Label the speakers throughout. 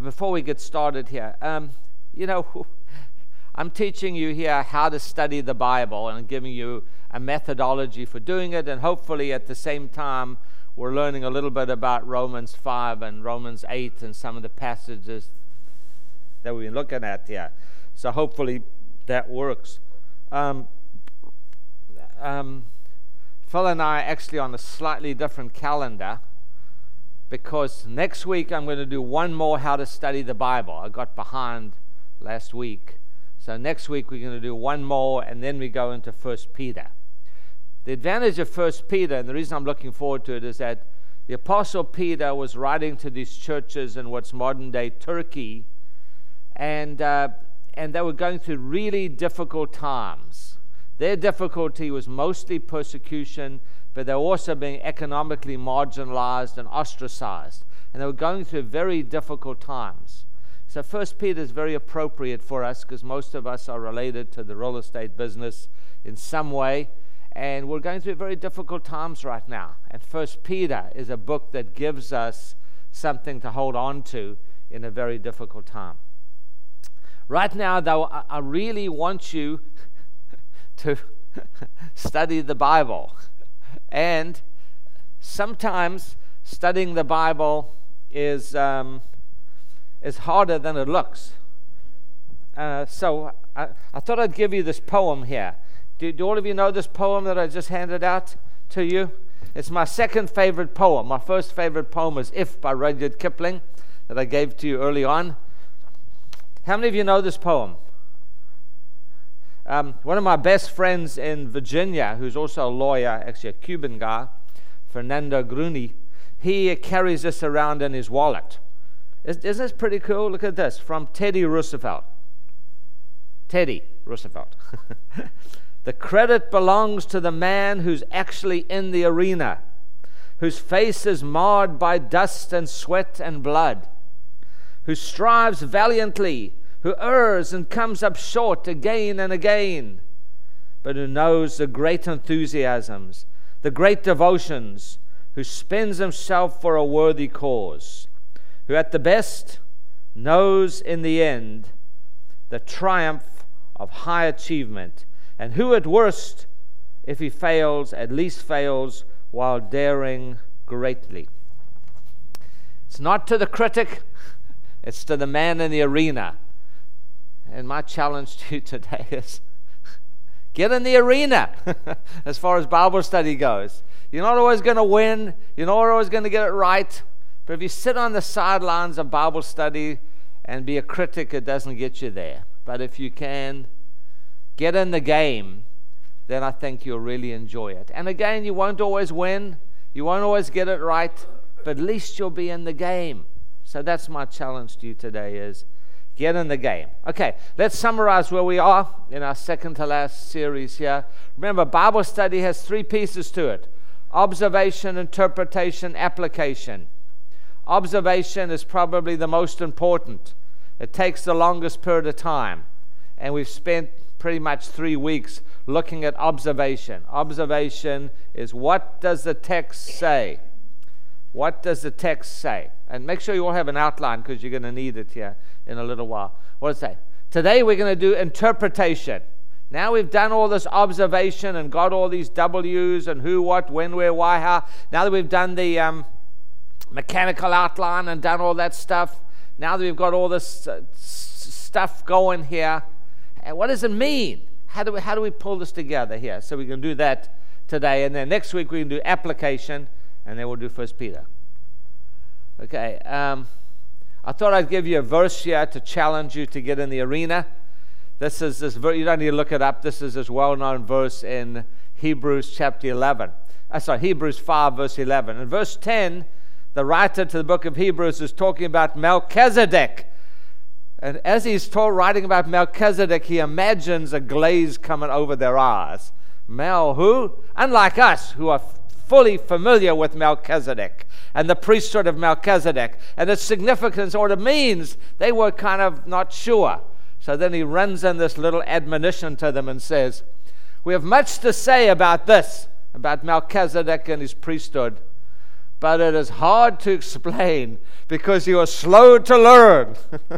Speaker 1: before we get started here, I'm teaching you here how to study the Bible and giving you a methodology for doing it, and hopefully at the same time we're learning a little bit about Romans 5 and Romans 8 and some of the passages that we've been looking at here. So hopefully that works. Phil and I are actually on a slightly different calendar, because next week I'm going to do one more how to study the Bible. I got behind last week. So next week we're going to do one more, and then we go into 1 Peter. The advantage of 1 Peter, and the reason I'm looking forward to it, is that the Apostle Peter was writing to these churches in what's modern-day Turkey, and they were going through really difficult times. Their difficulty was mostly persecution, but they were also being economically marginalized and ostracized. And they were going through very difficult times. So 1 Peter is very appropriate for us, because most of us are related to the real estate business in some way. And we're going through very difficult times right now. And 1 Peter is a book that gives us something to hold on to in a very difficult time. Right now, though, I really want you to study the Bible. And sometimes studying the Bible is harder than it looks. So I thought I'd give you this poem here. Do all of you know this poem that I just handed out to you? It's my second favorite poem. My first favorite poem is If by Rudyard Kipling, that I gave to you early on. How many of you know this poem? One of my best friends in Virginia, who's also a lawyer, actually a Cuban guy, Fernando Gruni, he carries this around in his wallet. Isn't this pretty cool? Look at this, from Teddy Roosevelt. Teddy Roosevelt. The credit belongs to the man who's actually in the arena, whose face is marred by dust and sweat and blood, who strives valiantly, who errs and comes up short again and again, but who knows the great enthusiasms, the great devotions, who spends himself for a worthy cause, who at the best knows in the end the triumph of high achievement, and who at worst, if he fails, at least fails while daring greatly. It's not to the critic, it's to the man in the arena. And my challenge to you today is get in the arena as far as Bible study goes. You're not always going to win. You're not always going to get it right. But if you sit on the sidelines of Bible study and be a critic, it doesn't get you there. But if you can get in the game, then I think you'll really enjoy it. And again, you won't always win. You won't always get it right. But at least you'll be in the game. So that's my challenge to you today, is get in the game. Okay, let's summarize where we are in our second to last series here. Remember, Bible study has three pieces to it: observation, interpretation, application. Observation is probably the most important. It takes the longest period of time. And we've spent pretty much 3 weeks looking at observation. Observation is, what does the text say? What does the text say? And make sure you all have an outline, because you're going to need it here in a little while. What does it say? Today we're going to do interpretation. Now we've done all this observation and got all these W's and who, what, when, where, why, how. Now that we've done the mechanical outline and done all that stuff, now that we've got all this stuff going here, and what does it mean? How do we pull this together here? So we can do that today, and then next week we can do application, and then we'll do 1 Peter. Okay, I thought I'd give you a verse here to challenge you to get in the arena. This is this verse. You don't need to look it up. This is this well-known verse in Hebrews chapter 11. Hebrews 5, verse 11. In verse 10, the writer to the book of Hebrews is talking about Melchizedek. And as he's writing about Melchizedek, he imagines a glaze coming over their eyes. Mel who? Unlike us, who are fully familiar with Melchizedek and the priesthood of Melchizedek and its significance, or what it means, they were kind of not sure. So then he runs in this little admonition to them and says, we have much to say about this, about Melchizedek and his priesthood, but it is hard to explain because you are slow to learn.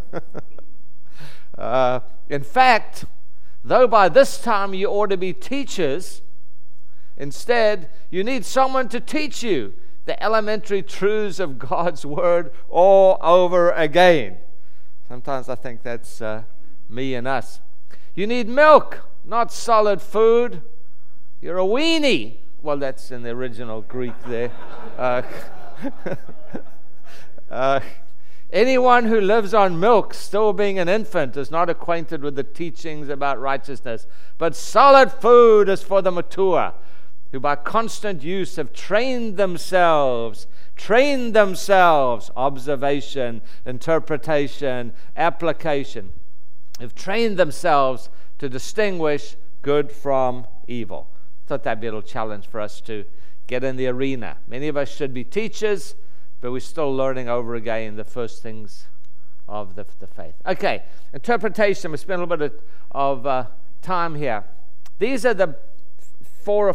Speaker 1: In fact, though by this time you ought to be teachers, instead you need someone to teach you the elementary truths of God's Word all over again. Sometimes I think that's me and us. You need milk, not solid food. You're a weenie. Well, that's in the original Greek there. Anyone who lives on milk, still being an infant, is not acquainted with the teachings about righteousness. But solid food is for the mature, who by constant use have trained themselves, observation, interpretation, application, have trained themselves to distinguish good from evil. I thought that'd be a little challenge for us to get in the arena. Many of us should be teachers, but we're still learning over again the first things of the faith. Okay, interpretation. We spent a little bit of time here. These are the four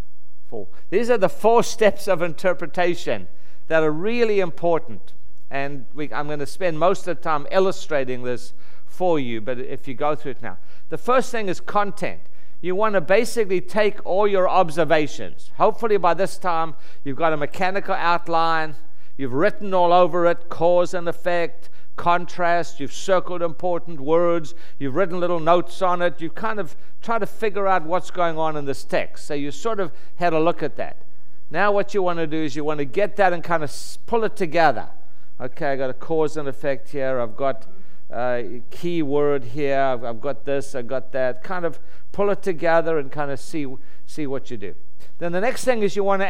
Speaker 1: steps of interpretation that are really important. And I'm going to spend most of the time illustrating this for you, but if you go through it now. The first thing is content. You want to basically take all your observations. Hopefully by this time you've got a mechanical outline. You've written all over it, cause and effect, contrast. You've circled important words. You've written little notes on it. You've kind of tried to figure out what's going on in this text. So you sort of had a look at that. Now what you want to do is you want to get that and kind of pull it together. Okay, I got a cause and effect here. I've got a key word here. I've got this. I've got that. Kind of pull it together and kind of see what you do. Then the next thing is you want to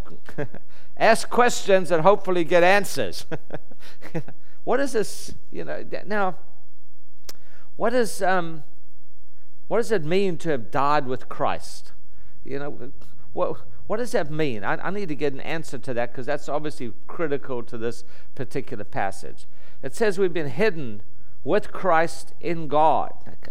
Speaker 1: ask questions and hopefully get answers. What is this? Now, what does it mean to have died with Christ? What does that mean? I need to get an answer to that because that's obviously critical to this particular passage. It says we've been hidden with Christ in God.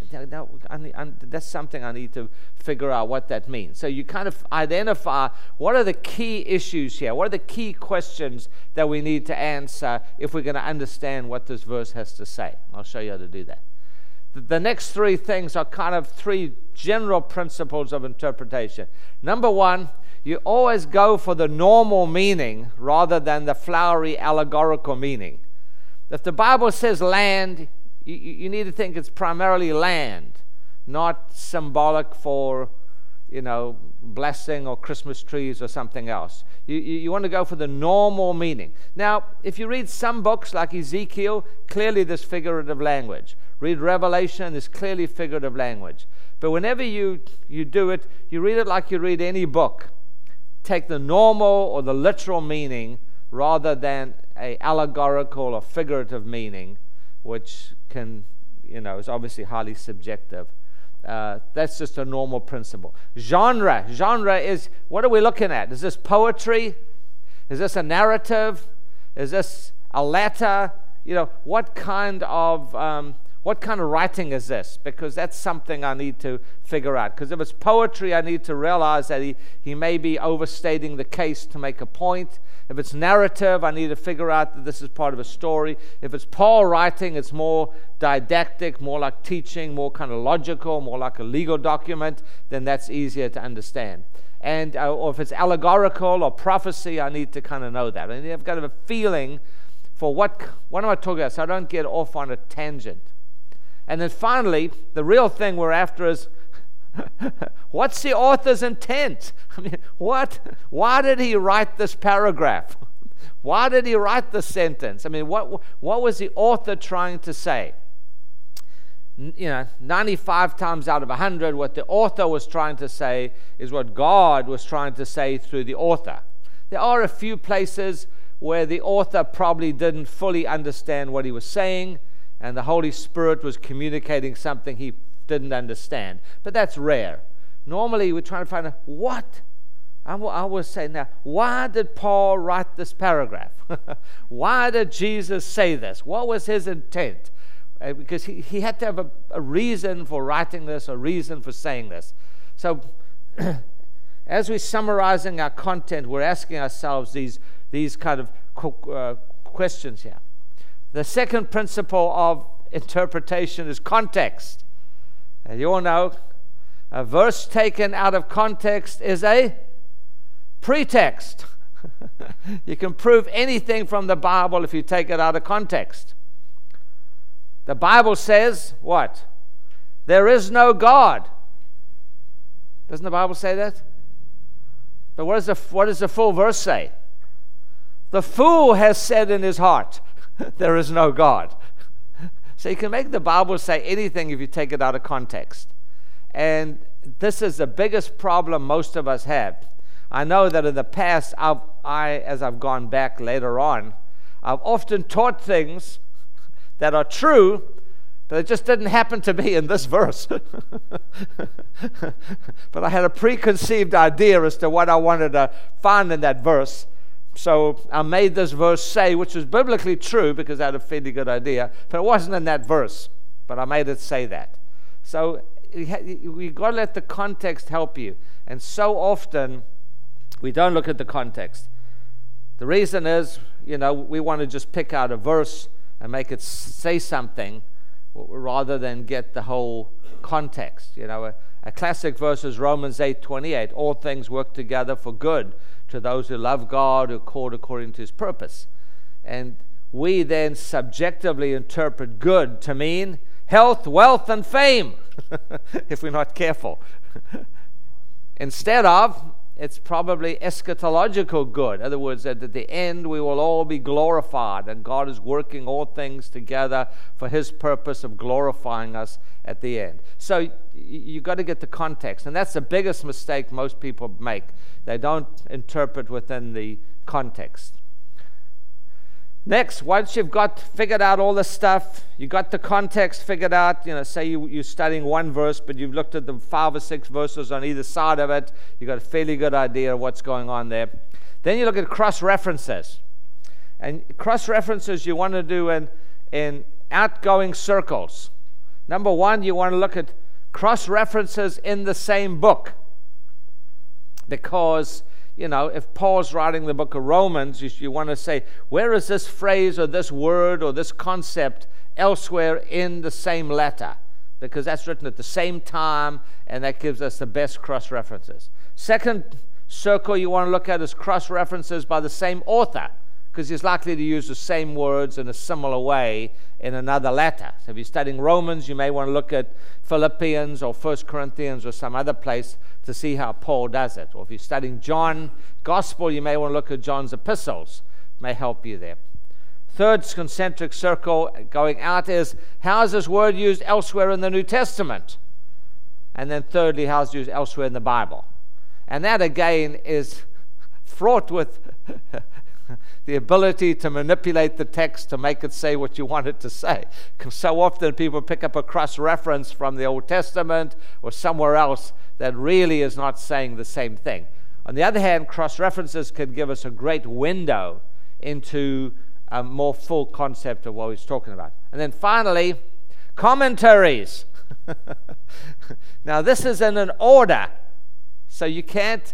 Speaker 1: That's something I need to figure out what that means. So you kind of identify what are the key issues here, what are the key questions that we need to answer if we're going to understand what this verse has to say. I'll show you how to do that. The next three things are kind of three general principles of interpretation. Number one, you always go for the normal meaning rather than the flowery allegorical meaning. If the Bible says land, you need to think it's primarily land, not symbolic for, blessing or Christmas trees or something else. You want to go for the normal meaning. Now, if you read some books like Ezekiel, clearly there's figurative language. Read Revelation, there's clearly figurative language. But whenever you do it, you read it like you read any book. Take the normal or the literal meaning rather than a allegorical or figurative meaning, which is obviously highly subjective. That's just a normal principle. Genre is, what are we looking at? Is this poetry? Is this a narrative? Is this a letter? What kind of writing is this? Because that's something I need to figure out. Because if it's poetry, I need to realize that he may be overstating the case to make a point. If it's narrative, I need to figure out that this is part of a story. If it's Paul writing, it's more didactic, more like teaching, more kind of logical, more like a legal document, then that's easier to understand. And or if it's allegorical or prophecy, I need to kind of know that. And I've got to have a feeling for what am I talking about, so I don't get off on a tangent. And then finally, the real thing we're after is, what's the author's intent? I mean, why did he write this paragraph? Why did he write this sentence? I mean, what was the author trying to say? 95 times out of 100, what the author was trying to say is what God was trying to say through the author. There are a few places where the author probably didn't fully understand what he was saying, and the Holy Spirit was communicating something he didn't understand. But that's rare. Normally, we're trying to find out what. I was saying now, why did Paul write this paragraph? Why did Jesus say this? What was his intent? Because he had to have a reason for writing this, a reason for saying this. So, as we're summarizing our content, we're asking ourselves these these kind of questions here. The second principle of interpretation is context. And you all know, a verse taken out of context is a pretext. You can prove anything from the Bible if you take it out of context. The Bible says, what? There is no God. Doesn't the Bible say that? But what does the full verse say? The fool has said in his heart, there is no God. So you can make the Bible say anything if you take it out of context. And this is the biggest problem most of us have. I know that in the past, as I've gone back later on, I've often taught things that are true, but it just didn't happen to be in this verse. But I had a preconceived idea as to what I wanted to find in that verse. So I made this verse say, which was biblically true because I had a fairly good idea, but it wasn't in that verse. But I made it say that. So you've got to let the context help you. And so often, we don't look at the context. The reason is, we want to just pick out a verse and make it say something rather than get the whole context. A classic verse is Romans 8:28. All things work together for good to those who love God, who are called according to his purpose. And we then subjectively interpret good to mean health, wealth, and fame, if we're not careful. Instead of, it's probably eschatological good. In other words, that at the end we will all be glorified, and God is working all things together for his purpose of glorifying us at the end. So you've got to get the context, and that's the biggest mistake most people make. They don't interpret within the context. Next, once you've figured out all this stuff, you got the context figured out, say you're studying one verse, but you've looked at the 5 or 6 verses on either side of it, you've got a fairly good idea of what's going on there. Then you look at cross-references. And cross-references you want to do in outgoing circles. Number one, you want to look at cross-references in the same book. Because if Paul's writing the book of Romans, you want to say, where is this phrase or this word or this concept elsewhere in the same letter? Because that's written at the same time, and that gives us the best cross-references. Second circle you want to look at is cross-references by the same author, because he's likely to use the same words in a similar way in another letter. So if you're studying Romans, you may want to look at Philippians or 1 Corinthians or some other place to see how Paul does it. Or if you're studying John Gospel, you may want to look at John's epistles. It may help you there. Third concentric circle going out is, how is this word used elsewhere in the New Testament? And then thirdly, how is it used elsewhere in the Bible? And that again is fraught with the ability to manipulate the text to make it say what you want it to say. Because so often people pick up a cross-reference from the Old Testament or somewhere else that really is not saying the same thing. On the other hand, cross-references can give us a great window into a more full concept of what he's talking about. And then finally, commentaries. Now this is in an order, so you can't...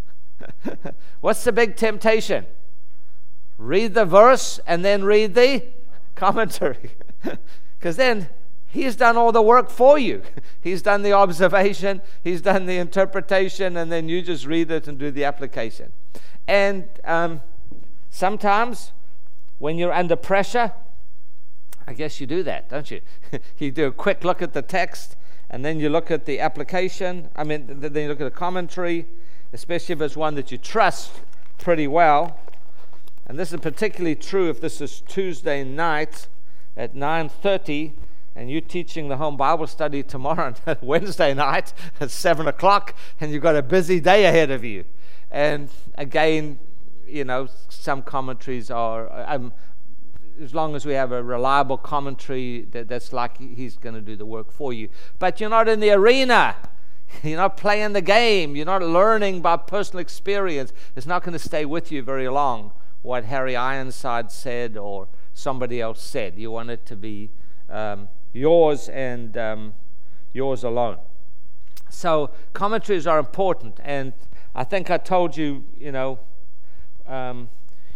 Speaker 1: What's the big temptation? Read the verse and then read the commentary. Because then he's done all the work for you. He's done the observation, he's done the interpretation, and then you just read it and do the application. And sometimes when you're under pressure, I guess you do that, don't you? You do a quick look at the text, and then you look at the application. Then you look at the commentary, especially if it's one that you trust pretty well. And this is particularly true if this is Tuesday night at 9:30, and you're teaching the home Bible study tomorrow Wednesday night at 7 o'clock, and you've got a busy day ahead of you. And again, some commentaries are, as long as we have a reliable commentary, that's like he's going to do the work for you. But you're not in the arena. You're not playing the game. You're not learning by personal experience. It's not going to stay with you very long, what Harry Ironside said or somebody else said. You want it to be yours and yours alone. So commentaries are important, and I think I told you, you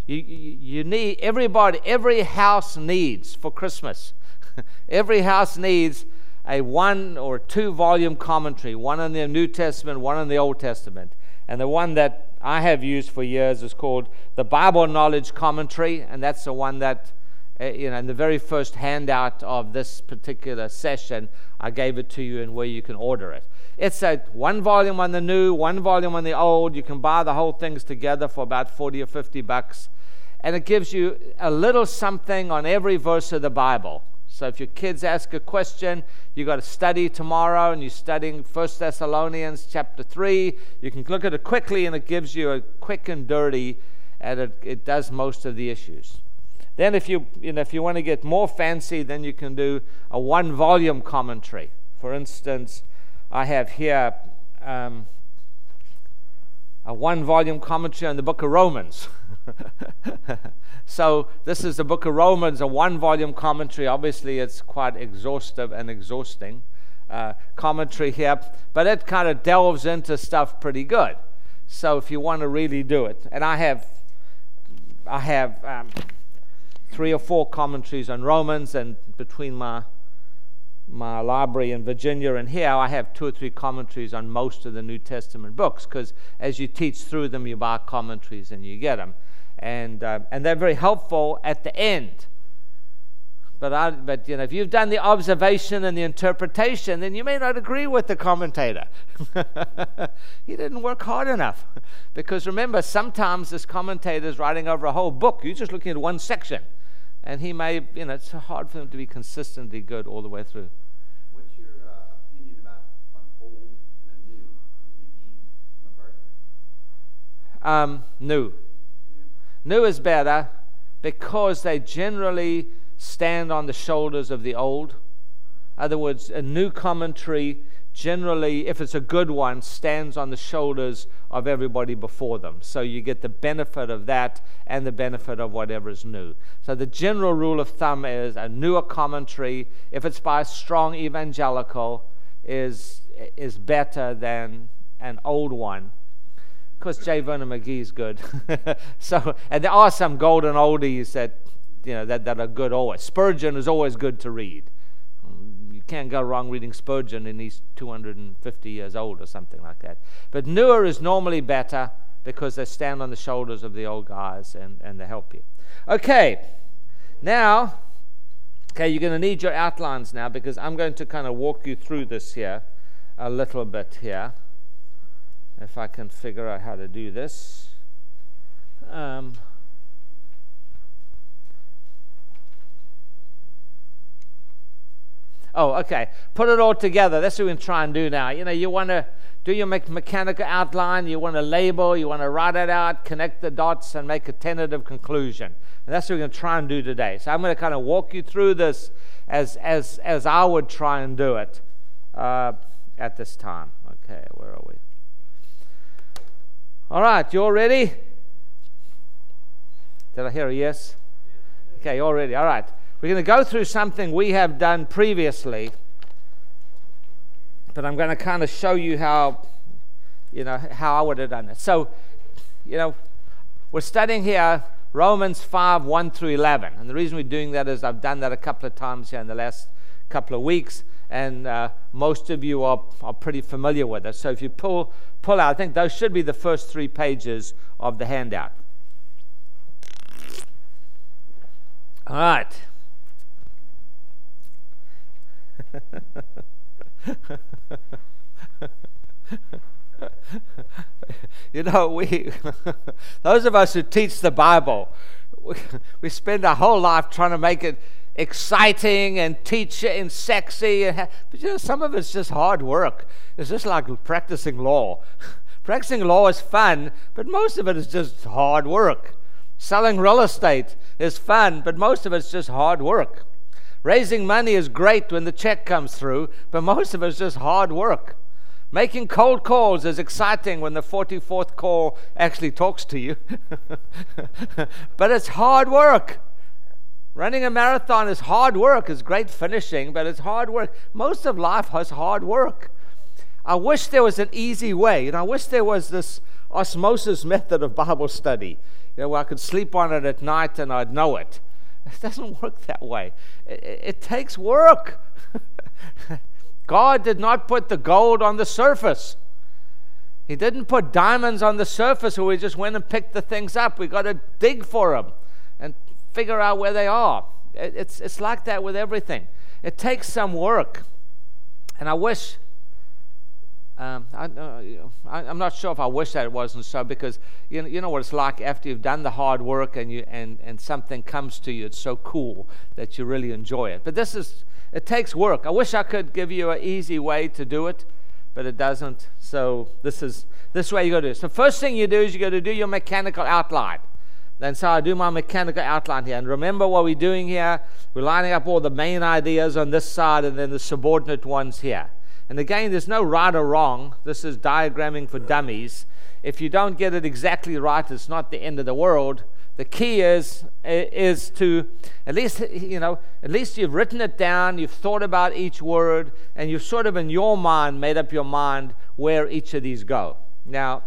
Speaker 1: You need, every house needs for Christmas. Every house needs a 1 or 2 volume commentary, one in the New Testament, one in the Old Testament. And the one that I have used for years is called the Bible Knowledge Commentary, and that's the one that, in the very first handout of this particular session, I gave it to you and where you can order it. It's a 1 volume on the New, 1 volume on the Old. You can buy the whole things together for about $40 or $50. And it gives you a little something on every verse of the Bible. So if your kids ask a question, you got to study tomorrow, and you're studying 1 Thessalonians chapter 3. You can look at it quickly, and it gives you a quick and dirty, and it does most of the issues. Then if you want to get more fancy, then you can do a 1 volume commentary. For instance, I have here a 1 volume commentary on the book of Romans. So this is the book of Romans, a 1 volume commentary. Obviously, it's quite exhaustive and exhausting commentary here, but it kind of delves into stuff pretty good. So if you want to really do it, and I have 3 or 4 commentaries on Romans, and between my library in Virginia and here, I have 2 or 3 commentaries on most of the New Testament books, because as you teach through them, you buy commentaries and you get them. And they're very helpful at the end. But if you've done the observation and the interpretation, then you may not agree with the commentator. He didn't work hard enough. Because remember, sometimes this commentator is writing over a whole book. You're just looking at one section. And he may, it's hard for him to be consistently good all the way through.
Speaker 2: What's your opinion about an old and a new, McGee, MacArthur?
Speaker 1: New. New is better because they generally stand on the shoulders of the old. In other words, a new commentary generally, if it's a good one, stands on the shoulders of everybody before them. So you get the benefit of that and the benefit of whatever is new. So the general rule of thumb is a newer commentary, if it's by a strong evangelical, is better than an old one. Of course, J. Vernon McGee is good. And there are some golden oldies that are good always. Spurgeon is always good to read. You can't go wrong reading Spurgeon, and he's 250 years old or something like that. But newer is normally better because they stand on the shoulders of the old guys and they help you. Okay, now, you're going to need your outlines now, because I'm going to kind of walk you through this here a little bit here. If I can figure out how to do this. Okay. Put it all together. That's what we're going to try and do now. You want to do your mechanical outline. You want to label. You want to write it out, connect the dots, and make a tentative conclusion. And that's what we're going to try and do today. So I'm going to kind of walk you through this as I would try and do it at this time. Okay, where are we? All right, you all ready? Did I hear a yes? Okay, you all ready? All right. We're going to go through something we have done previously, but I'm going to kind of show you how I would have done it. So, we're studying here Romans 5, 1 through 11. And the reason we're doing that is I've done that a couple of times here in the last couple of weeks, and most of you are pretty familiar with it. So if you pull out, I think those should be the first 3 pages of the handout. All right. We those of us who teach the Bible, we spend our whole life trying to make it exciting and teach it and sexy, but some of it's just hard work. It's just like practicing law. Practicing law is fun, but most of it is just hard work. Selling real estate is fun, but most of it's just hard work. Raising money is great when the check comes through, but most of it's just hard work. Making cold calls is exciting when the 44th call actually talks to you. But it's hard work. Running a marathon is hard work. It's great finishing, but it's hard work. Most of life has hard work. I wish there was an easy way. I wish there was this osmosis method of Bible study. I could sleep on it at night and I'd know it. It doesn't work that way. It takes work. God did not put the gold on the surface. He didn't put diamonds on the surface where we just went and picked the things up. We got to dig for them and figure out where they are. It's like that with everything. It takes some work. And I wish, I'm not sure if I wish that it wasn't so, because you know what it's like after you've done the hard work and something comes to you. It's so cool that you really enjoy it. But it takes work. I wish I could give you an easy way to do it, but it doesn't. So this way you got to do it. So first thing you do is you got to do your mechanical outline. Then so I do my mechanical outline here. And remember what we're doing here? We're lining up all the main ideas on this side and then the subordinate ones here. And again, there's no right or wrong. This is diagramming for dummies. If you don't get it exactly right, it's not the end of the world. The key is to at least you've written it down, you've thought about each word, and you've sort of in your mind made up your mind where each of these go. Now,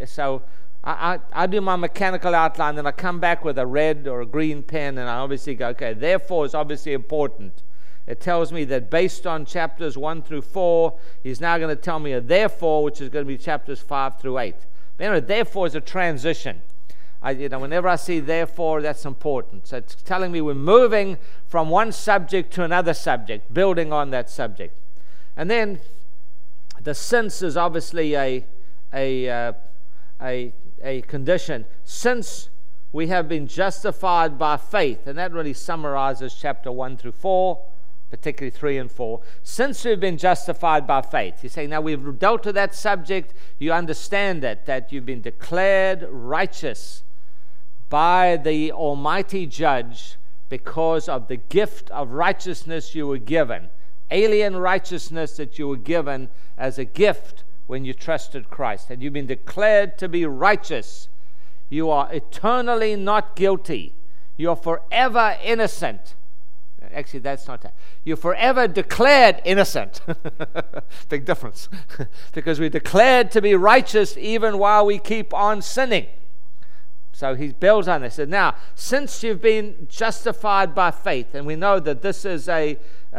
Speaker 1: I do my mechanical outline, then I come back with a red or a green pen, and I obviously go, okay, therefore is obviously important. It tells me that based on chapters 1 through 4, he's now going to tell me a therefore, which is going to be chapters 5 through 8. But anyway, therefore is a transition. Whenever I see therefore, that's important. So it's telling me we're moving from one subject to another subject, building on that subject. And then the since is obviously a condition. Since we have been justified by faith, and that really summarizes chapter 1 through 4, particularly 3 and 4. Since we've been justified by faith, you say, now we've dealt with that subject, you understand that you've been declared righteous by the Almighty Judge because of the gift of righteousness you were given, alien righteousness that you were given as a gift when you trusted Christ, and you've been declared to be righteous. You are eternally not guilty. You are forever innocent. Actually, that's not that. You're forever declared innocent. Big difference. Because we're declared to be righteous even while we keep on sinning. So he builds on this. And now, since you've been justified by faith, and we know that this is a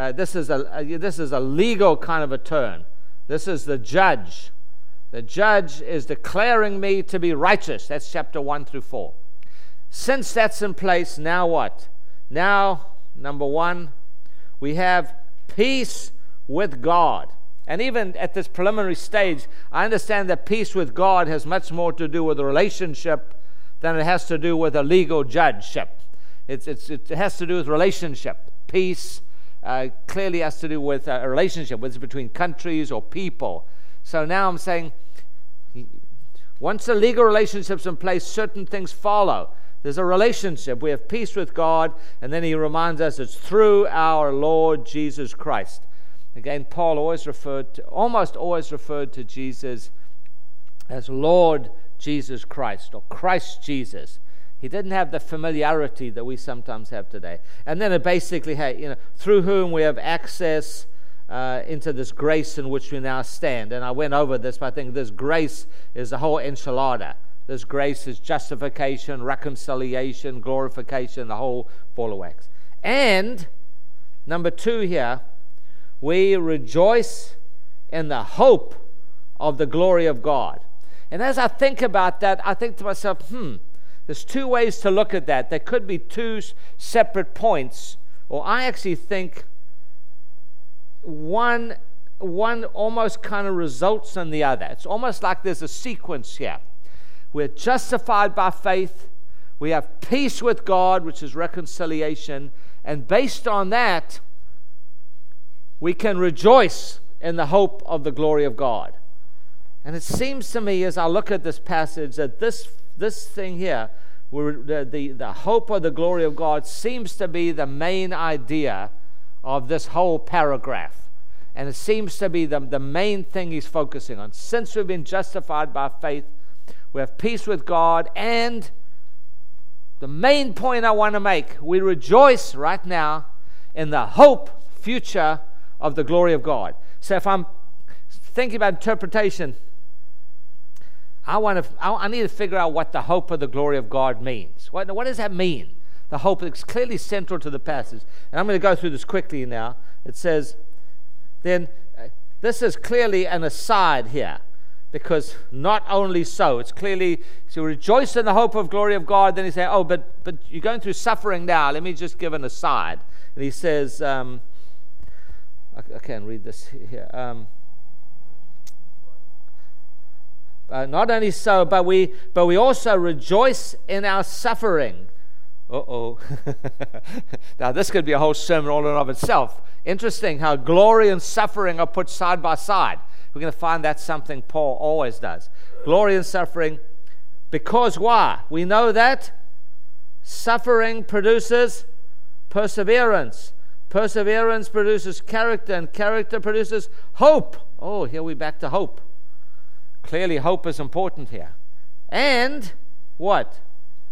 Speaker 1: legal kind of a term. This is the judge. The judge is declaring me to be righteous. That's chapter 1 through 4. Since that's in place, now what? Now, number 1, we have peace with God. And even at this preliminary stage, I understand that peace with God has much more to do with a relationship than it has to do with a legal judgeship. It has to do with relationship. Peace clearly has to do with a relationship, whether it's between countries or people. So now I'm saying, once the legal relationship's in place, certain things follow. There's a relationship. We have peace with God, and then he reminds us it's through our Lord Jesus Christ. Again, Paul almost always referred to Jesus as Lord Jesus Christ, or Christ Jesus. He didn't have the familiarity that we sometimes have today. And then it basically had, through whom we have access into this grace in which we now stand. And I went over this, but I think this grace is the whole enchilada. This grace is justification, reconciliation, glorification, the whole ball of wax. And number 2 here, we rejoice in the hope of the glory of God. And as I think about that, I think to myself, there's 2 ways to look at that. There could be 2 separate points, or I actually think one almost kind of results in the other. It's almost like there's a sequence here. We're justified by faith. We have peace with God, which is reconciliation. And based on that, we can rejoice in the hope of the glory of God. And it seems to me, as I look at this passage, that this thing here, the hope of the glory of God, seems to be the main idea of this whole paragraph. And it seems to be the main thing he's focusing on. Since we've been justified by faith, we have peace with God, and the main point I want to make, we rejoice right now in the hope future of the glory of God. So if I'm thinking about interpretation, I need to figure out what the hope of the glory of God means. What does that mean? The hope is clearly central to the passage. And I'm going to go through this quickly now. It says, then, this is clearly an aside here. Because not only so, it's clearly, so rejoice in the hope of glory of God. Then he says, oh, but you're going through suffering now. Let me just give an aside. And he says, I can't read this here. Not only so, but we also rejoice in our suffering. Uh-oh. Now, this could be a whole sermon all in of itself. Interesting how glory and suffering are put side by side. We're going to find that's something Paul always does. Glory and suffering. Because why? We know that suffering produces perseverance. Perseverance produces character, and character produces hope. Oh, here we're back to hope. Clearly, hope is important here. And what?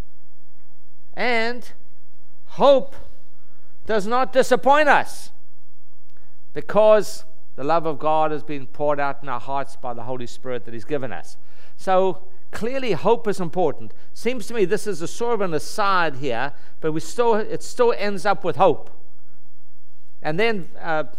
Speaker 1: And hope does not disappoint us, because the love of God has been poured out in our hearts by the Holy Spirit that He's given us. So clearly, hope is important. Seems to me this is a sort of an aside here, but it still ends up with hope. And then,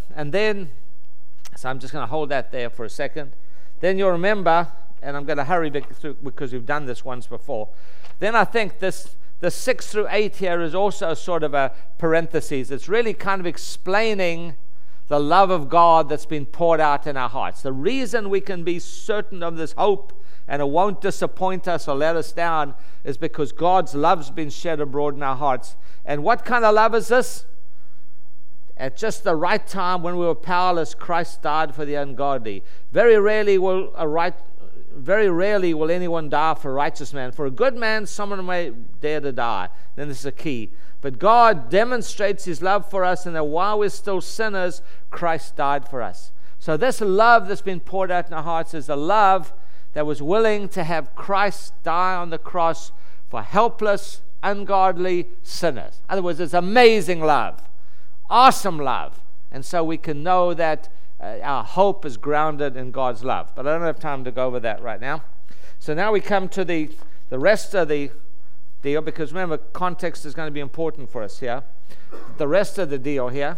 Speaker 1: so I'm just going to hold that there for a second. Then you'll remember, and I'm going to hurry through because we've done this once before. Then I think the 6 through 8 here is also sort of a parenthesis. It's really kind of explaining the love of God that's been poured out in our hearts. The reason we can be certain of this hope and it won't disappoint us or let us down is because God's love's been shed abroad in our hearts. And what kind of love is this? At just the right time, when we were powerless, Christ died for the ungodly. Very rarely will anyone die for a righteous man. For a good man, someone may dare to die. Then this is a key. But God demonstrates His love for us, and that while we're still sinners, Christ died for us. So this love that's been poured out in our hearts is a love that was willing to have Christ die on the cross for helpless, ungodly sinners. In other words, it's amazing love. Awesome love. And so we can know that our hope is grounded in God's love. But I don't have time to go over that right now. So now we come to the rest of the deal, because remember, context is going to be important for us here. The rest of the deal here.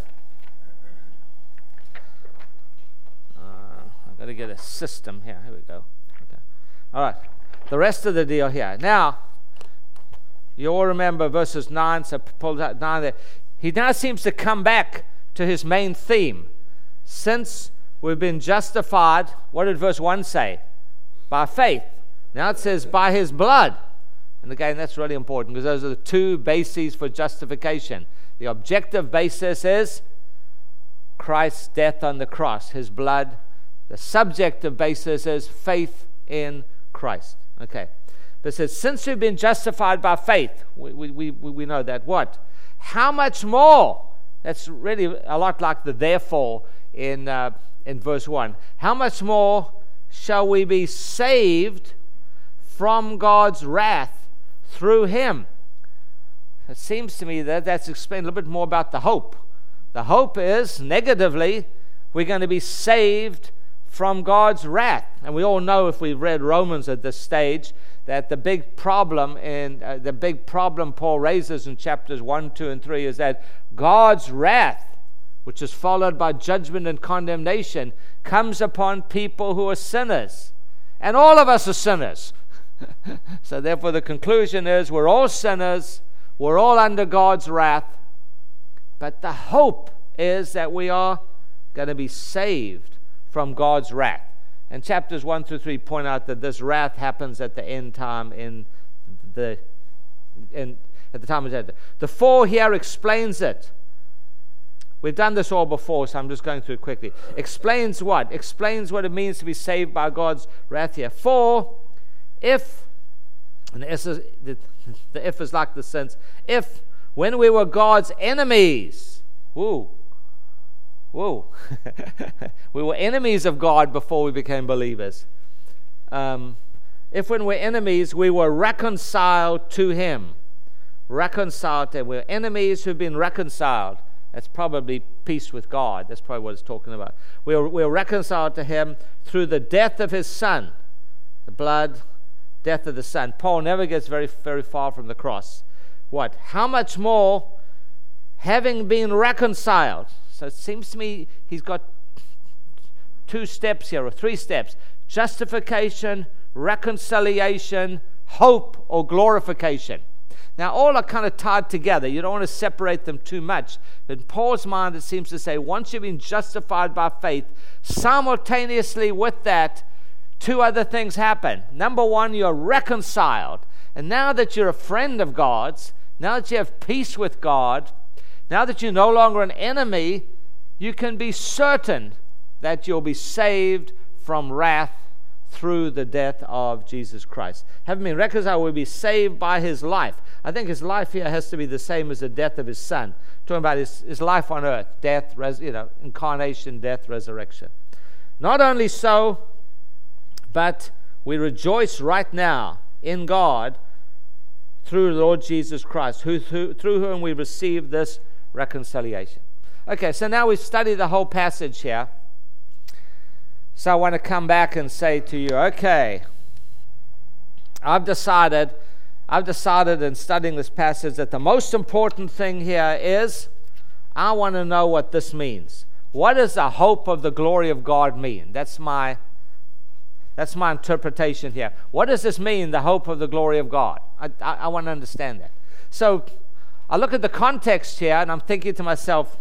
Speaker 1: I've got to get a system here. Here we go. Okay. All right. The rest of the deal here. Now, you all remember verses 9, so pull out 9 there. He now seems to come back to his main theme. Since we've been justified, what did verse 1 say? By faith. Now it says by His blood. And again, that's really important, because those are the two bases for justification. The objective basis is Christ's death on the cross, His blood. The subjective basis is faith in Christ. Okay. But it says, since we've been justified by faith, we know that. What? How much more? That's really a lot like the therefore in verse 1. How much more shall we be saved from God's wrath through Him? It seems to me that that's explained a little bit more about the hope. The hope is, negatively, we're going to be saved from God's wrath. And we all know, if we've read Romans at this stage, that the big problem Paul raises in chapters 1, 2, and 3 is that God's wrath, which is followed by judgment and condemnation, comes upon people who are sinners. And all of us are sinners. So therefore the conclusion is we're all sinners, we're all under God's wrath, but the hope is that we are going to be saved from God's wrath. And chapters 1 through 3 point out that this wrath happens at the end time at the time of death. The 4 here explains it. We've done this all before, so I'm just going through it quickly. Explains what? Explains what it means to be saved by God's wrath here. 4, if, and the if is like the sense, if when we were God's enemies, we were enemies of God before we became believers. If when we're enemies, we were reconciled to Him. Reconciled to Him. We're enemies who've been reconciled. That's probably peace with God. That's probably what it's talking about. We're reconciled to Him through the death of His Son. The blood death of the Son. Paul never gets very, very far from the cross. What? How much more, having been reconciled? So it seems to me he's got 2 steps here, or 3 steps. Justification, reconciliation, hope, or glorification. Now, all are kind of tied together. You don't want to separate them too much. In Paul's mind, it seems to say, once you've been justified by faith, simultaneously with that, 2 other things happen. Number 1, you're reconciled. And now that you're a friend of God's, now that you have peace with God, now that you're no longer an enemy, you can be certain that you'll be saved from wrath through the death of Jesus Christ. Having been reconciled, we'll be saved by his life. I think his life here has to be the same as the death of his Son. Talking about his life on earth, death, incarnation, death, resurrection. Not only so, but we rejoice right now in God through the Lord Jesus Christ, through whom we receive this reconciliation. Okay, so now we've studied the whole passage here. So I want to come back and say to you, okay, I've decided in studying this passage that the most important thing here is I want to know what this means. What does the hope of the glory of God mean? That's my interpretation here. What does this mean, the hope of the glory of God? I want to understand that. So I look at the context here and I'm thinking to myself,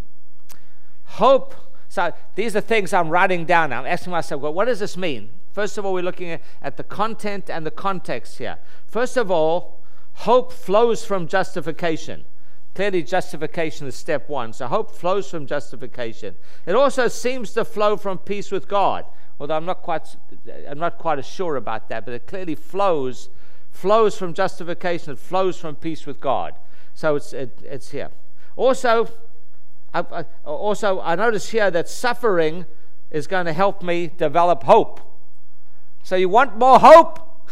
Speaker 1: hope. So these are things I'm writing down now. I'm asking myself, well, what does this mean? First of all, we're looking at the content and the context here. First of all, hope flows from justification. Clearly, justification is step 1. So hope flows from justification. It also seems to flow from peace with God. Although I'm not quite as sure about that, but it clearly flows from justification. It flows from peace with God. So it's here. Also, I notice here that suffering is going to help me develop hope. So you want more hope?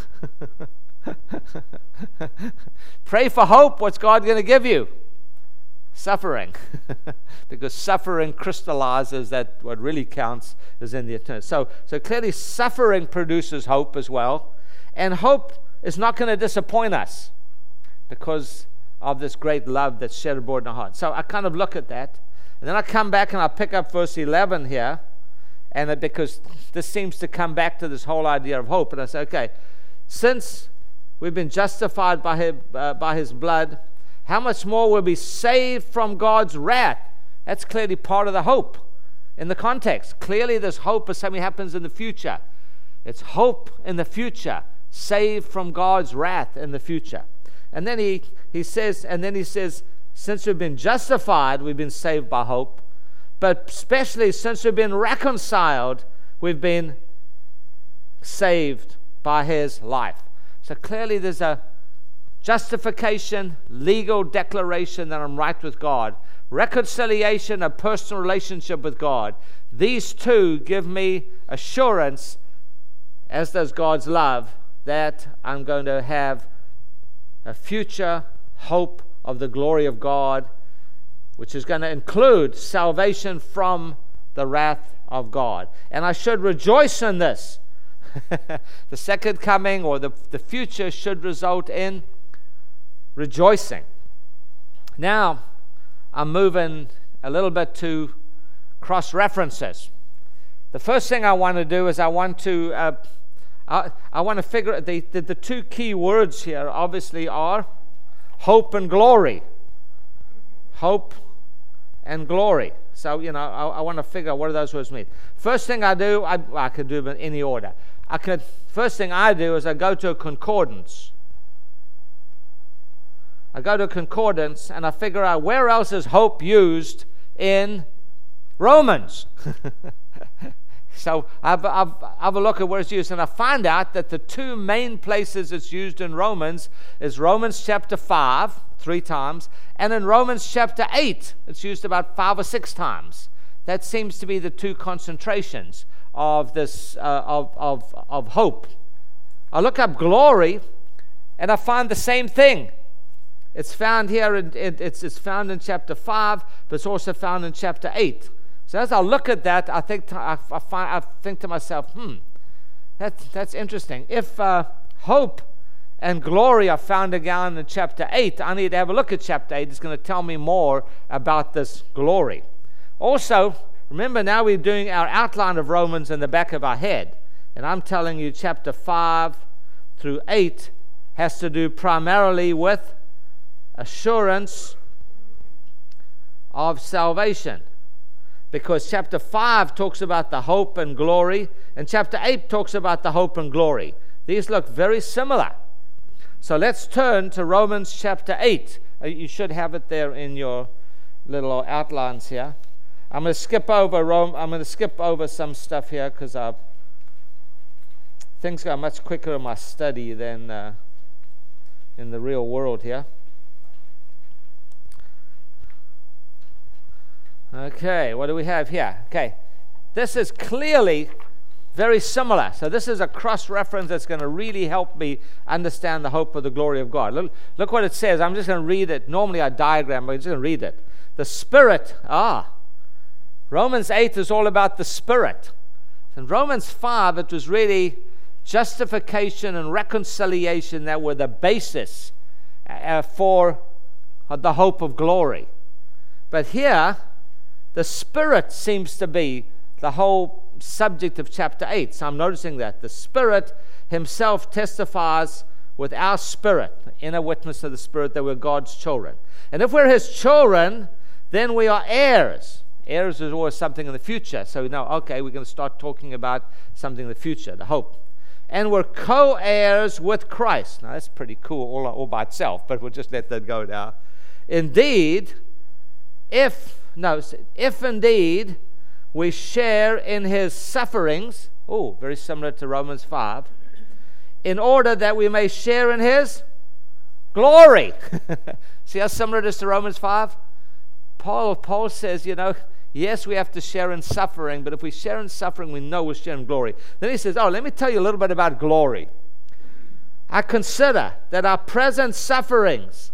Speaker 1: Pray for hope. What's God going to give you? Suffering. Because suffering crystallizes that what really counts is in the eternity. So clearly suffering produces hope as well. And hope is not going to disappoint us because of this great love that's shed abroad in our hearts. So I kind of look at that. And then I come back and I pick up verse 11 here, and because this seems to come back to this whole idea of hope. And I say, okay, since we've been justified by his blood, how much more will be saved from God's wrath? That's clearly part of the hope in the context. Clearly this hope is something that happens in the future. It's hope in the future, saved from God's wrath in the future. And then he says, since we've been justified, we've been saved by hope. But especially since we've been reconciled, we've been saved by his life. So clearly there's a justification, legal declaration that I'm right with God. Reconciliation, a personal relationship with God. These 2 give me assurance, as does God's love, that I'm going to have a future hope of the glory of God, which is going to include salvation from the wrath of God. And I should rejoice in this. The second coming or the future should result in rejoicing. Now, I'm moving a little bit to cross-references. The first thing I want to do is I want to figure the 2 key words here obviously are hope and glory. Hope and glory. So, I want to figure out what do those words mean. First thing I do, I could do them in any order. First thing I do is I go to a concordance. I go to a concordance and I figure out where else is hope used in Romans. So I have a look at where it's used, and I find out that the 2 main places it's used in Romans is Romans chapter 5, 3 times, and in Romans chapter 8, it's used about 5 or 6 times. That seems to be the 2 concentrations of this of hope. I look up glory, and I find the same thing. It's found here. It's found in chapter 5, but it's also found in chapter 8. So as I look at that, I think to myself, that's interesting. If hope and glory are found again in chapter 8. I need to have a look at chapter 8. It's going to tell me more about this glory. Also, remember now we're doing our outline of Romans in the back of our head. And I'm telling you chapter 5 through 8 has to do primarily with assurance of salvation. Because chapter 5 talks about the hope and glory, and chapter 8 talks about the hope and glory. These look very similar. So let's turn to Romans chapter 8. You should have it there in your little outlines here. I'm going to skip over some stuff here because things go much quicker in my study than in the real world here. Okay, what do we have here? Okay, this is clearly very similar. So this is a cross-reference that's going to really help me understand the hope of the glory of God. Look what it says. I'm just going to read it. Normally I diagram, but I'm just going to read it. The Spirit, Romans 8 is all about the Spirit. In Romans 5, it was really justification and reconciliation that were the basis for the hope of glory. But here, the Spirit seems to be the whole subject of chapter 8. So I'm noticing that the Spirit himself testifies with our spirit, inner witness of the Spirit, that we're God's children. And if we're his children, then we are heirs. Heirs is always something in the future. So now, okay, we're going to start talking about something in the future, the hope. And we're co-heirs with Christ. Now that's pretty cool all by itself, but we'll just let that go now. Indeed, if indeed we share in his sufferings, very similar to Romans 5, in order that we may share in his glory. See how similar it is to Romans 5? Paul says, yes, we have to share in suffering, but if we share in suffering, we know we'll share in glory. Then he says, let me tell you a little bit about glory. I consider that our present sufferings,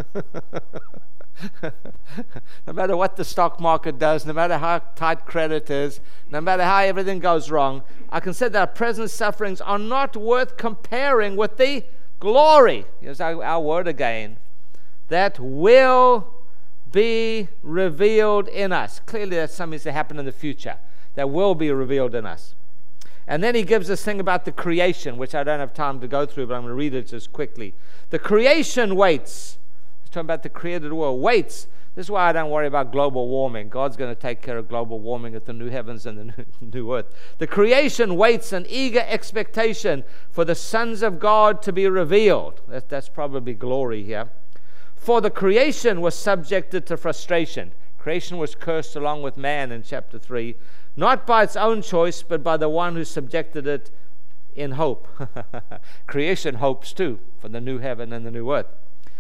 Speaker 1: no matter what the stock market does, no matter how tight credit is, no matter how everything goes wrong, I consider that our present sufferings are not worth comparing with the glory. Here's our word again. That will be revealed in us. Clearly that's something to happen in the future. That will be revealed in us. And then he gives this thing about the creation, which I don't have time to go through, but I'm going to read it just quickly. The creation waits. He's talking about the created world. Waits. This is why I don't worry about global warming. God's going to take care of global warming at the new heavens and the new earth. The creation waits in eager expectation for the sons of God to be revealed. That's probably glory here. For the creation was subjected to frustration. Creation was cursed along with man in chapter 3, not by its own choice, but by the one who subjected it in hope. Creation hopes too for the new heaven and the new earth.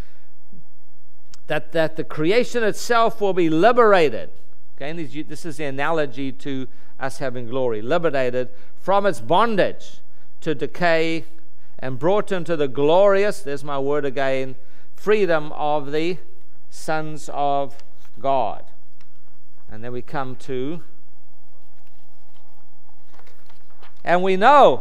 Speaker 1: That the creation itself will be liberated. Okay, and this is the analogy to us having glory. Liberated from its bondage to decay and brought into the glorious, there's my word again, freedom of the sons of God. And then we come to, and we know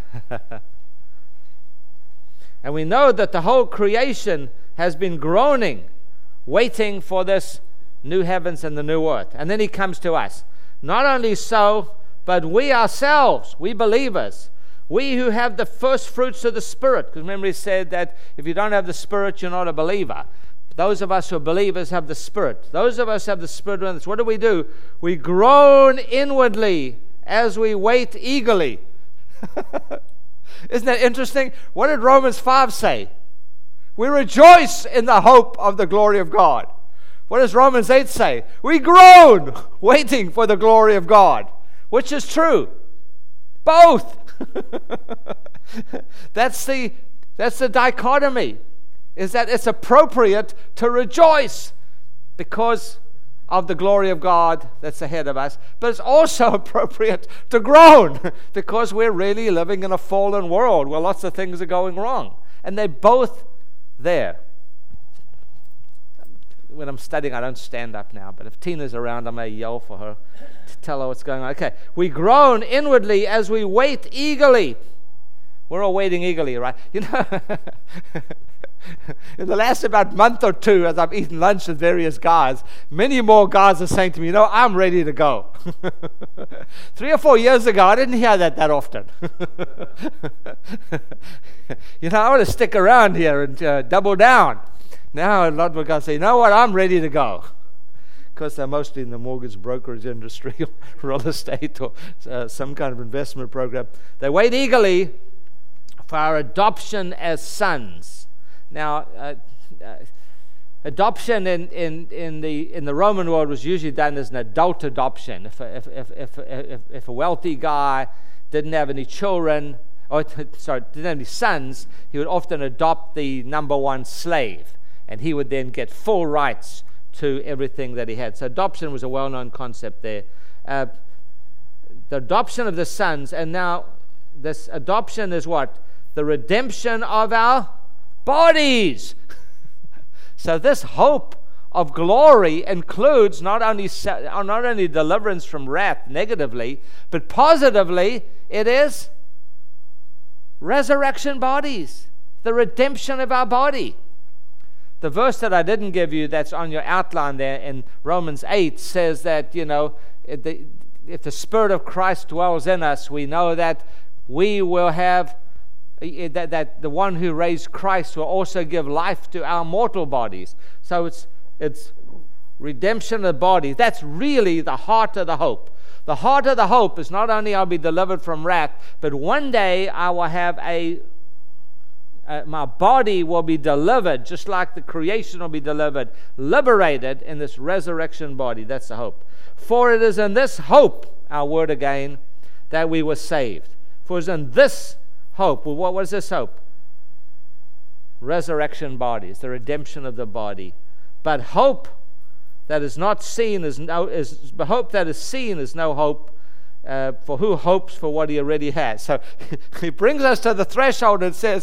Speaker 1: that the whole creation has been groaning, waiting for this new heavens and the new earth. And then he comes to us. Not only so, but we ourselves, we believers, we who have the first fruits of the Spirit, because remember he said that if you don't have the Spirit, you're not a believer. Those of us who are believers have the Spirit. Those of us who have the Spirit in us. What do? We groan inwardly as we wait eagerly. Isn't that interesting? What did Romans 5 say? We rejoice in the hope of the glory of God. What does Romans 8 say? We groan waiting for the glory of God. Which is true? Both. That's the dichotomy, is that it's appropriate to rejoice because of the glory of God that's ahead of us, but it's also appropriate to groan because we're really living in a fallen world where lots of things are going wrong, and they're both there. When I'm studying, I don't stand up now, but if Tina's around, I may yell for her to tell her what's going on. Okay, we groan inwardly as we wait eagerly We're all waiting eagerly, right? You know, in the last about month or two, as I've eaten lunch with various guys, many more guys are saying to me, I'm ready to go. 3 or 4 years ago, I didn't hear that often. I want to stick around here and double down. Now a lot of guys say, you know what, I'm ready to go. Because they're mostly in the mortgage brokerage industry or real estate or some kind of investment program. They wait eagerly for our adoption as sons. Now, adoption in the Roman world was usually done as an adult adoption. If a wealthy guy didn't have any children, didn't have any sons, he would often adopt the number one slave, and he would then get full rights to everything that he had. So adoption was a well-known concept there. The adoption of the sons, and now this adoption is what? The redemption of our bodies. So this hope of glory includes not only deliverance from wrath negatively, but positively it is resurrection bodies, the redemption of our body. The verse that I didn't give you that's on your outline there in Romans 8 says that, if the Spirit of Christ dwells in us, we know that we will have, that the one who raised Christ will also give life to our mortal bodies. So it's redemption of the body. That's really the heart of the hope. The heart of the hope is not only I'll be delivered from wrath, but one day I will have my body will be delivered, just like the creation will be delivered, liberated in this resurrection body. That's the hope. For it is in this hope, our word again, that we were saved. For it is in this hope. Well, what was this hope? Resurrection bodies, the redemption of the body. But hope that is not seen hope that is seen is no hope. For who hopes for what he already has? So he brings us to the threshold and says,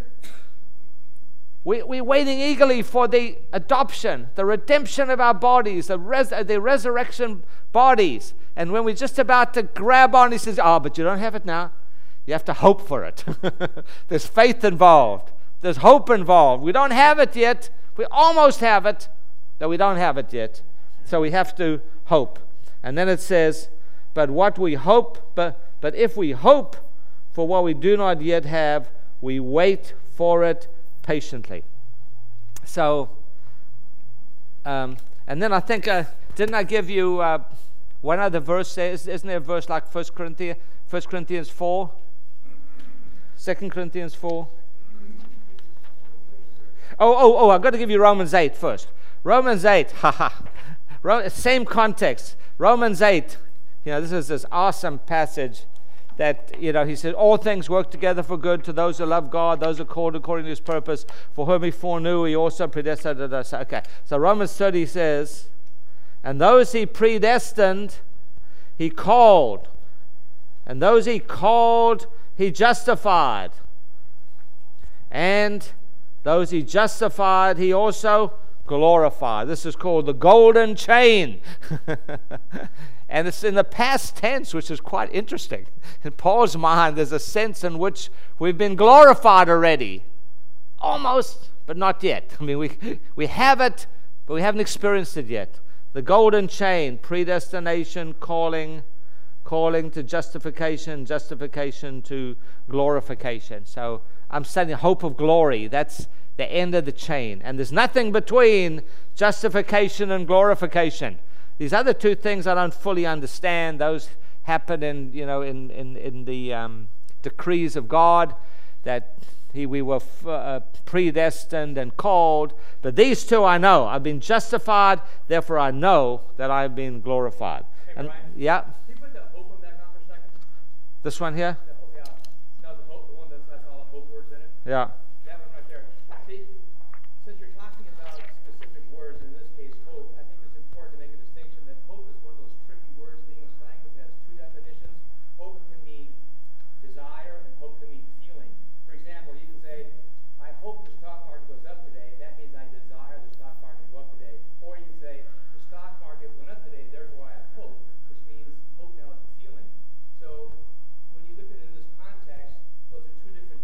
Speaker 1: we're waiting eagerly for the adoption, the redemption of our bodies, the resurrection bodies. And when we're just about to grab on, he says, but you don't have it now. You have to hope for it. There's faith involved. There's hope involved. We don't have it yet. We almost have it, but we don't have it yet. So we have to hope. And then it says, but if we hope for what we do not yet have, we wait for it patiently. So, and then I think, didn't I give you one other verse? Isn't there a verse like 1 Corinthians 4? 2 Corinthians 4? I've got to give you Romans 8 first. Romans 8, same context. Romans 8, this is this awesome passage that, he said, all things work together for good to those who love God, those who are called according to his purpose, for whom he foreknew, he also predestined. Okay, so Romans 30 says, and those he predestined, he called. And those he called, he justified. And those he justified, he also glorified. This is called the golden chain. And it's in the past tense, which is quite interesting. In Paul's mind, there's a sense in which we've been glorified already. Almost, but not yet. I mean, we have it, but we haven't experienced it yet. The golden chain, predestination, calling to justification, justification to glorification. So I'm saying hope of glory. That's the end of the chain. And there's nothing between justification and glorification. These other two things I don't fully understand. Those happen in the decrees of God, that we were predestined and called. But these two I know. I've been justified, therefore I know that I've been glorified.
Speaker 3: Hey,
Speaker 1: and,
Speaker 3: Brian,
Speaker 1: yeah.
Speaker 3: Can you put the hope one back on for a second?
Speaker 1: This one here?
Speaker 3: The hope, the one that has all the hope words in it.
Speaker 1: Yeah.
Speaker 3: That one right there. See, since you're talking about specific words, in this case hope, I think it's important to make a distinction that hope is one of those tricky words in the English language. It has two definitions. Hope can mean desire and hope can mean feeling. For example, you can say, I hope the stock market goes up today. That means I desire the stock market to go up today. Or you can say, the stock market went up today, therefore I have hope, which means hope now is a feeling. So when you look at it in this context, those are two different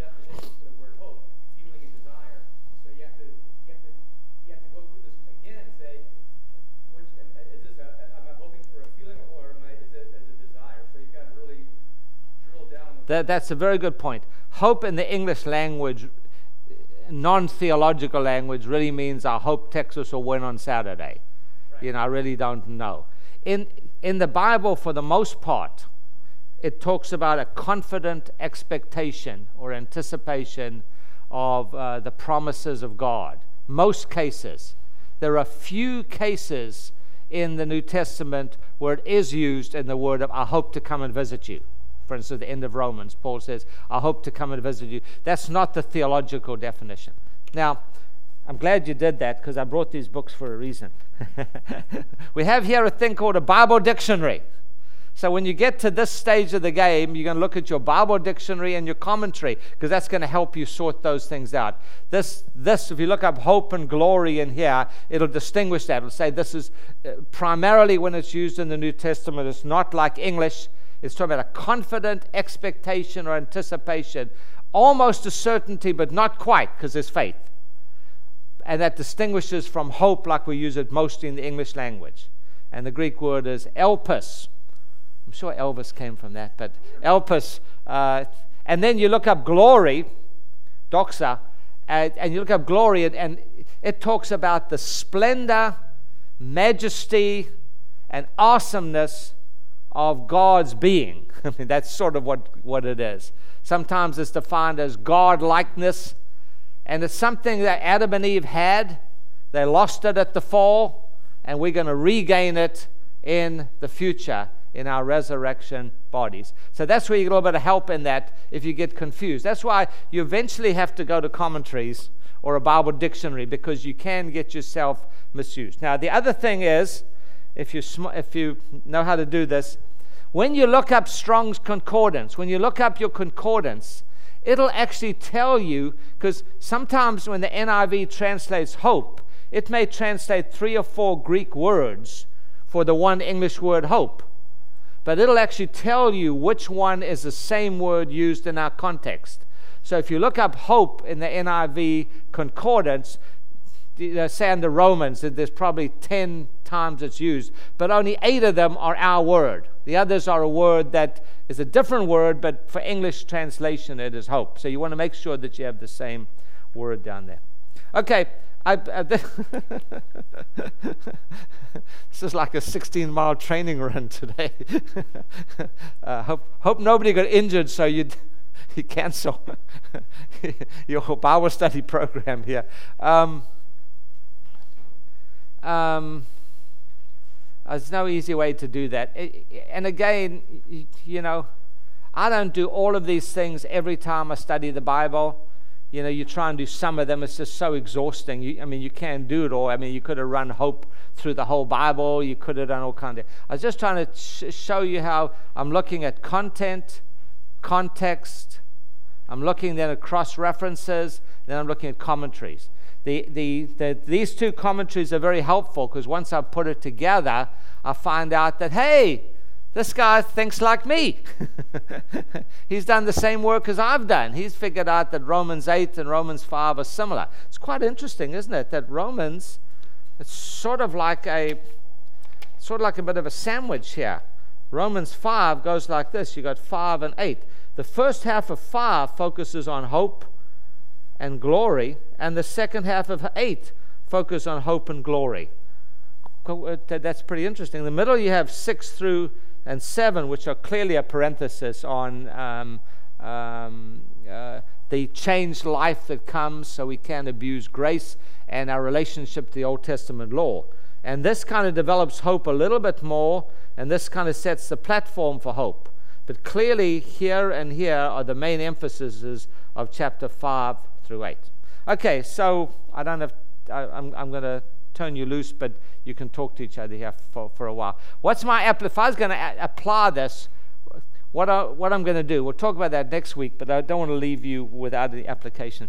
Speaker 1: That's a very good point. Hope in the English language, non-theological language, really means I hope Texas will win on Saturday.
Speaker 3: Right.
Speaker 1: I really don't know. In the Bible, for the most part, it talks about a confident expectation or anticipation of the promises of God. Most cases. There are few cases in the New Testament where it is used in the word of I hope to come and visit you. For instance, at the end of Romans, Paul says, I hope to come and visit you. That's not the theological definition. Now, I'm glad you did that because I brought these books for a reason. We have here a thing called a Bible dictionary. So when you get to this stage of the game, you're going to look at your Bible dictionary and your commentary because that's going to help you sort those things out. This, if you look up hope and glory in here, it'll distinguish that. It'll say this is primarily when it's used in the New Testament, it's not like English. It's talking about a confident expectation or anticipation, almost a certainty, but not quite because there's faith. And that distinguishes from hope like we use it mostly in the English language. And the Greek word is elpis. I'm sure Elvis came from that, but elpis. And then you look up glory, doxa, and you look up glory, and it talks about the splendor, majesty, and awesomeness of God's being. I mean, that's sort of what it is. Sometimes it's defined as God-likeness, and it's something that Adam and Eve had. They lost it at the fall, and we're going to regain it in the future in our resurrection bodies. So that's where you get a little bit of help in that if you get confused. That's why you eventually have to go to commentaries or a Bible dictionary because you can get yourself misused. Now, the other thing is, if you know how to do this, when you look up Strong's Concordance, when you look up your concordance, it'll actually tell you, because sometimes when the NIV translates hope, it may translate 3 or 4 Greek words for the one English word hope. But it'll actually tell you which one is the same word used in our context. So if you look up hope in the NIV concordance, say in the Romans, there's probably 10 times it's used, but only 8 of them are our word. The others are a word that is a different word, but for English translation it is hope. So you want to make sure that you have the same word down there. Okay. This is like a 16-mile training run today. Hope nobody got injured, so you cancel your Bible study program here. There's no easy way to do that. And again, I don't do all of these things every time I study the Bible. You try and do some of them. It's just so exhausting. You can't do it all. You could have run hope through the whole Bible. You could have done all kinds of. I was just trying to show you how I'm looking at content, context. I'm looking then at cross-references. Then I'm looking at commentaries. These 2 commentaries are very helpful because once I put it together, I find out that, hey, this guy thinks like me. He's done the same work as I've done. He's figured out that Romans 8 and Romans 5 are similar. It's quite interesting, isn't it, that Romans, it's sort of like a bit of a sandwich here. Romans 5 goes like this. You got 5 and 8. The first half of 5 focuses on hope and glory, and the second half of 8 focuses on hope and glory. That's pretty interesting. In the middle you have 6 through and 7, which are clearly a parenthesis on the changed life that comes so we can't abuse grace and our relationship to the Old Testament law. And this kind of develops hope a little bit more, and this kind of sets the platform for hope. But clearly here and here are the main emphases of chapter 5 through 8. Okay, so I'm going to turn you loose, but you can talk to each other here for a while. If I was going to apply this, what I'm going to do, we'll talk about that next week, but I don't want to leave you without the application.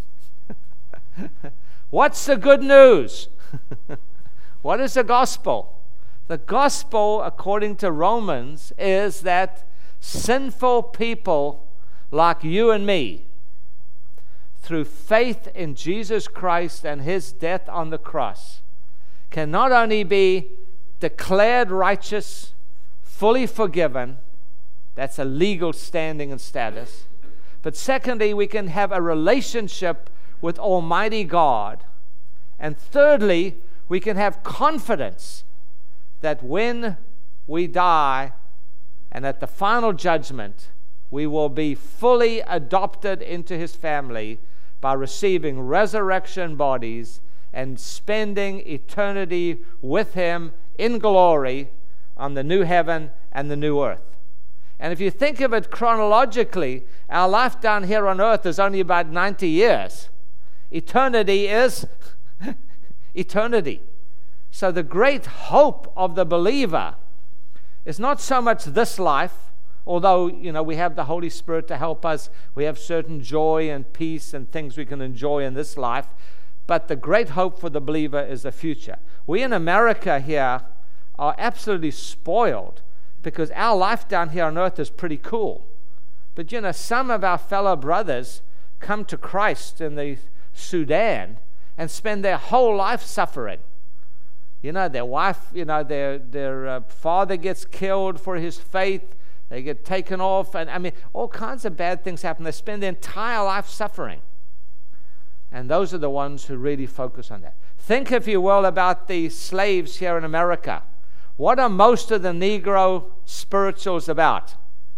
Speaker 1: What's the good news? What is the gospel? The gospel, according to Romans, is that sinful people like you and me, through faith in Jesus Christ and his death on the cross, can not only be declared righteous, fully forgiven, that's a legal standing and status, But secondly, we can have a relationship with Almighty God. And thirdly, we can have confidence that when we die and at the final judgment, we will be fully adopted into His family by receiving resurrection bodies and spending eternity with Him in glory on the new heaven and the new earth. And if you think of it chronologically, our life down here on earth is only about 90 years. Eternity is eternity. So the great hope of the believer is not so much this life, although, we have the Holy Spirit to help us. We have certain joy and peace and things we can enjoy in this life. But the great hope for the believer is the future. We in America here are absolutely spoiled because our life down here on earth is pretty cool. But some of our fellow brothers come to Christ in the Sudan and spend their whole life suffering. Their wife, their father gets killed for his faith. They get taken off. And all kinds of bad things happen. They spend their entire life suffering. And those are the ones who really focus on that. Think, if you will, about the slaves here in America. What are most of the Negro spirituals about?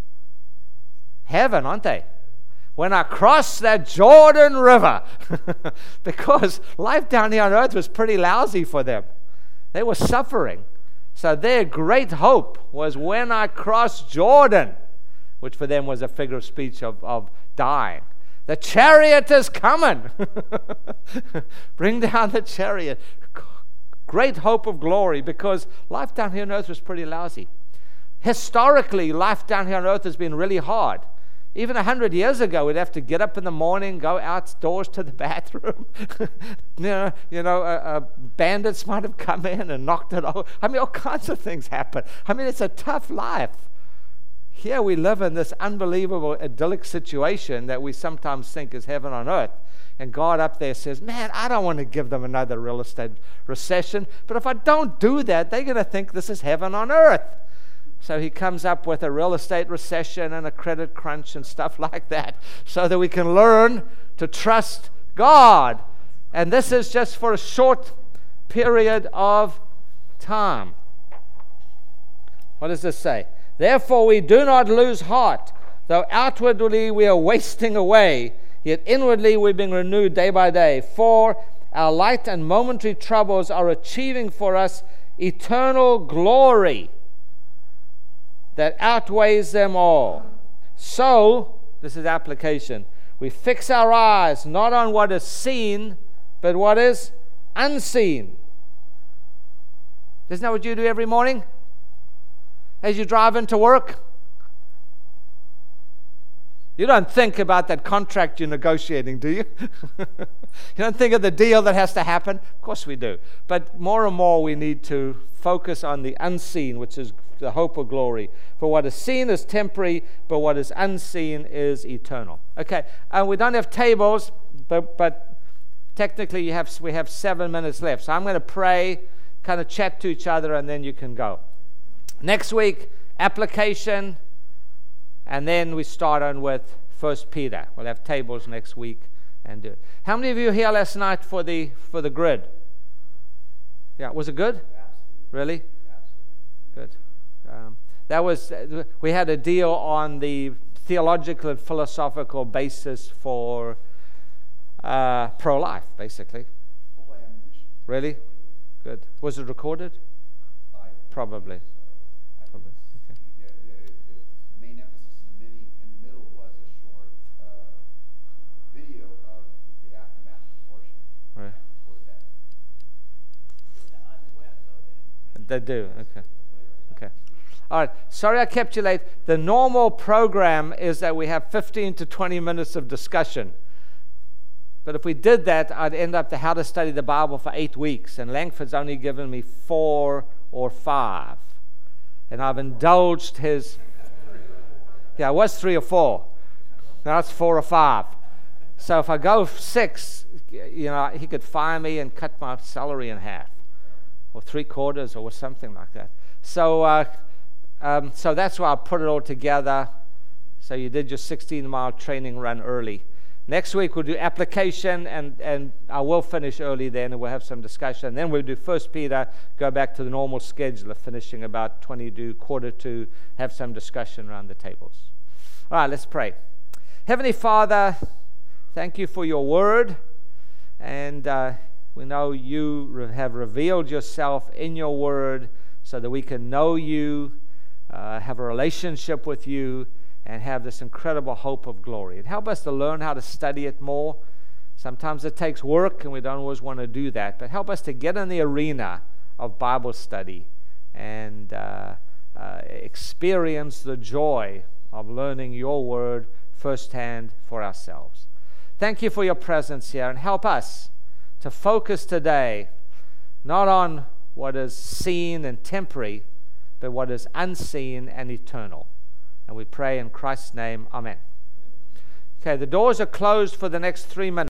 Speaker 1: Heaven, aren't they? When I crossed that Jordan River, because life down here on earth was pretty lousy for them. They were suffering. So their great hope was when I crossed Jordan, which for them was a figure of speech of dying. The chariot is coming. Bring down the chariot. Great hope of glory, because life down here on earth was pretty lousy. Historically, life down here on earth has been really hard. Even 100 years ago, we'd have to get up in the morning, go outdoors to the bathroom. Bandits might have come in and knocked it over. All kinds of things happen. It's a tough life. Here we live in this unbelievable idyllic situation that we sometimes think is heaven on earth. And God up there says, man, I don't want to give them another real estate recession. But if I don't do that, they're going to think this is heaven on earth. So He comes up with a real estate recession and a credit crunch and stuff like that, so that we can learn to trust God. And this is just for a short period of time. What does this say? Therefore we do not lose heart, though outwardly we are wasting away, yet inwardly we're being renewed day by day. For our light and momentary troubles are achieving for us eternal glory that outweighs them all. So, this is application. We fix our eyes not on what is seen, but what is unseen. Isn't that what you do every morning? As you drive into work? You don't think about that contract you're negotiating, do you? You don't think of the deal that has to happen? Of course we do. But more and more we need to focus on the unseen, which is the hope of glory. For what is seen is temporary, but what is unseen is eternal. Okay, we don't have tables, but technically we have 7 minutes left. So I'm going to pray, kind of chat to each other, and then you can go. Next week, application, and then we start on with 1 Peter. We'll have tables next week and do it. How many of you were here last night for the grid? Yeah, was it good?
Speaker 2: Absolutely.
Speaker 1: Really?
Speaker 2: Absolutely.
Speaker 1: Good. We had a deal on the theological and philosophical basis for pro-life, basically.
Speaker 2: Full ammunition.
Speaker 1: Really? Good. Was it recorded? Probably. Probably. Okay.
Speaker 2: The main emphasis in the middle was a short video of the aftermath of abortion.
Speaker 1: Right.
Speaker 2: That.
Speaker 1: They do. Okay. Okay. All right. Sorry I kept you late. The normal program is that we have 15 to 20 minutes of discussion. But if we did that, I'd end up to How to Study the Bible for 8 weeks. And Langford's only given me 4 or 5. And I've indulged his... Yeah, it was 3 or 4. Now it's 4 or 5. So if I go 6, he could fire me and cut my salary in half. Or 3/4 or something like that. So so that's why I put it all together So you did your 16-mile training run early. Next week we'll do application, and I will finish early then, and we'll have some discussion. Then we'll do 1 Peter, go back to the normal schedule of finishing about 20 to quarter to, have some discussion around the tables. All right, let's pray. Heavenly Father, thank you for your word, and we know you have revealed yourself in your word so that we can know you, have a relationship with you, and have this incredible hope of glory. And help us to learn how to study it more. Sometimes it takes work, and we don't always want to do that. But help us to get in the arena of Bible study and experience the joy of learning your word firsthand for ourselves. Thank you for your presence here, and help us to focus today not on what is seen and temporary, but what is unseen and eternal. And we pray in Christ's name, amen. Okay, the doors are closed for the next 3 minutes.